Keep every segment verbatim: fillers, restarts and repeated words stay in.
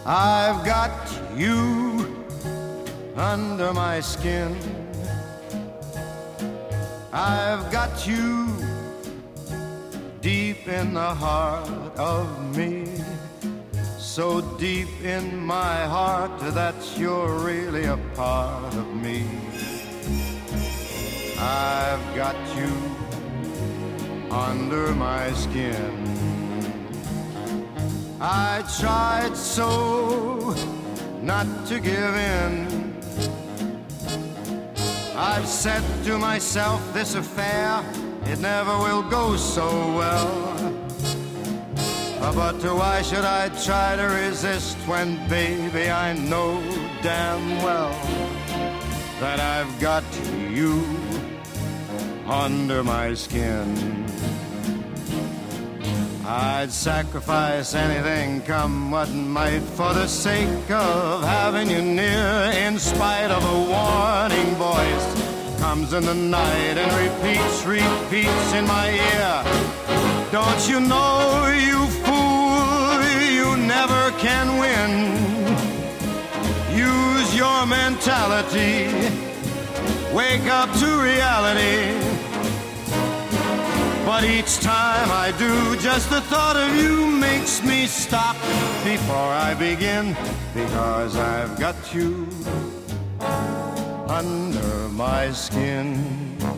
I've got you under my skin. I've got you deep in the heart of me, so deep in my heart that you're really a part of me. I've got you under my skin. I tried so not to give in. I've said to myself, this affair, it never will go so well. But why should I try to resist when, baby, I know damn well that I've got you under my skin. I'd sacrifice anything, come what might, for the sake of having you near, in spite of a warning voice comes in the night and repeats, repeats in my ear. Don't you know, you fool, you never can win. Use your mentality, wake up to reality. But each time I do, just the thought of you makes me stop before I begin, because I've got you under my skin.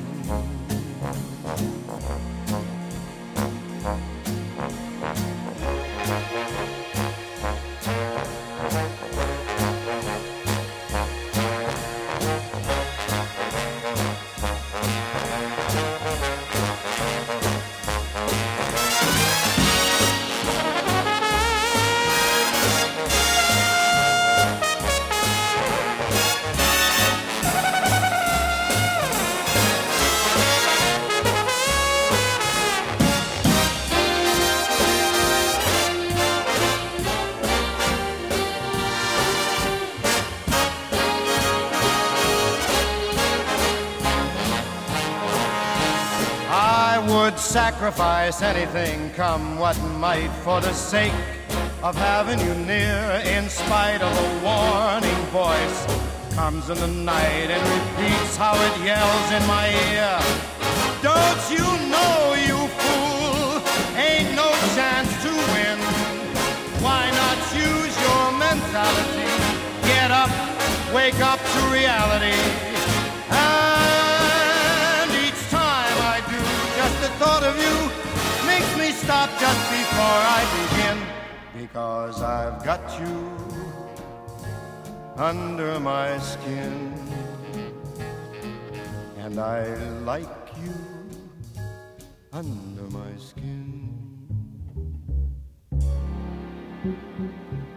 Sacrifice anything, come what might, for the sake of having you near, in spite of a warning voice comes in the night and repeats how it yells in my ear. Don't you know, you fool, ain't no chance to win. Why not use your mentality? Get up, wake up to reality. The thought of you makes me stop just before I begin, because I've got you under my skin, and I like you under my skin.